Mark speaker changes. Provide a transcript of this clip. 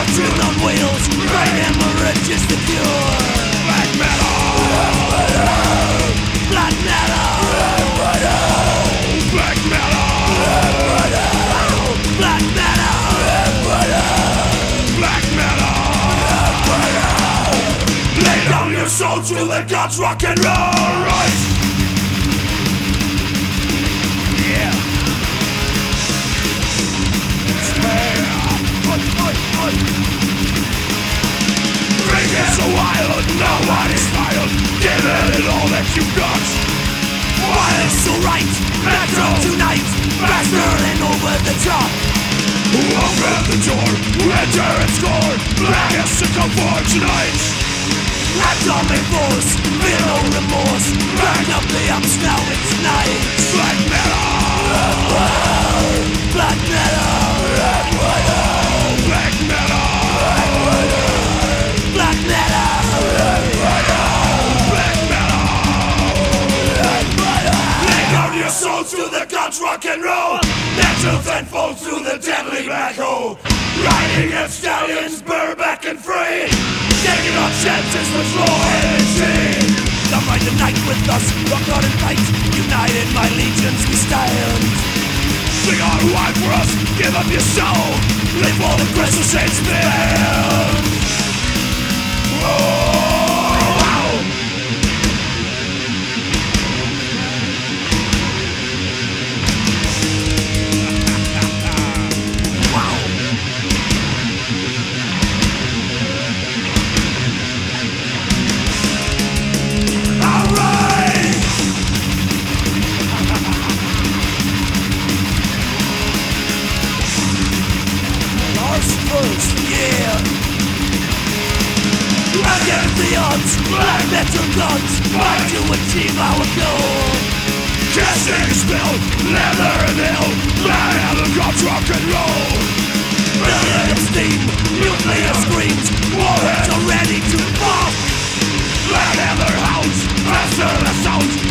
Speaker 1: Fortune on wheels, brain hemorrhage is the cure.
Speaker 2: Black metal,
Speaker 1: Black metal,
Speaker 2: black metal,
Speaker 1: black metal,
Speaker 2: black metal. Lay down your soul to the gods, rock and roll. Right. Yeah. Drink it so wild, no one is wild. Give it all that you got.
Speaker 1: violence so right. Metro tonight, faster and over the top.
Speaker 2: Open the door, enter and score. Black is to come for tonight.
Speaker 1: Atomic force, feel no remorse. Burn up the ups, now it's night.
Speaker 2: Black metal,
Speaker 1: Black metal,
Speaker 2: black metal,
Speaker 1: black metal,
Speaker 2: black metal. Lay down your souls to the gods, rock and roll. Naturals and foes through the deadly black hole. Riding as stallions, bareback and free. Taking our chances with law and shame.
Speaker 1: come ride the night with us, rock on and fight. United my legions we stand.
Speaker 2: Sing our wine for us, give up your soul. Live all the crystal shades bend. Oh,
Speaker 1: against the odds, black metal gods, fight to achieve our goal.
Speaker 2: casting a spell, leather and ill. Black metal gods, rock and roll.
Speaker 1: Brilliant of steam, nuclear screams, warheads are ready to pop.
Speaker 2: Black leather hounds, faster the sounds.